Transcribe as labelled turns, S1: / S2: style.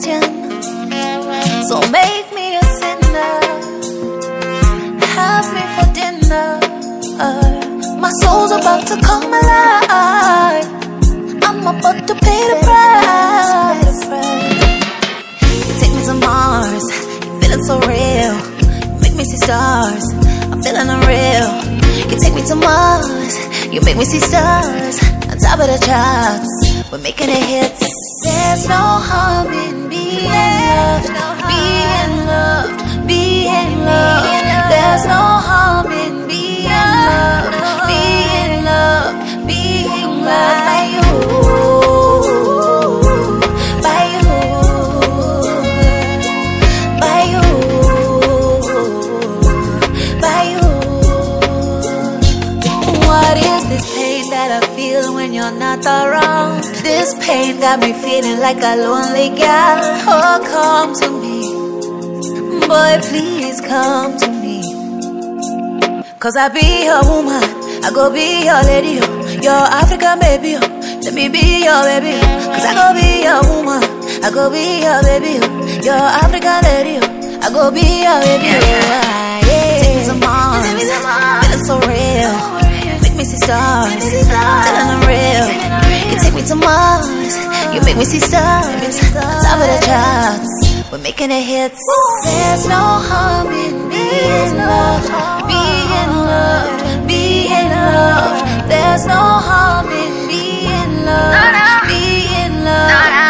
S1: Christian, so make me a sinner. Have me for dinner. My soul's about to come alive. I'm about to pay the price. You take me to Mars, you're feeling so real. You make me see stars, I'm feeling unreal. You take me to Mars, you make me see stars. On top of the charts, we're making it hits. There's no harm in being loved, being loved, being loved. There's no harm in being loved, being loved, being loved by you, by you, by you, by you. What is this pain that I feel when you're not around? This pain got me feeling like a lonely gal. Oh, come to me, boy, please come to me. Cause I be your woman, I go be your lady, your African baby. Let me be your baby. Cause I go be your woman, I go be your baby, your African lady. I go be your baby. Take me to Mars, feeling so real. Make me see stars, feeling unreal. You take me to Mars, you make me see stars. On top of the charts, we're making it hits. There's no harm in being loved, being loved, being loved. There's no harm in being loved, being loved.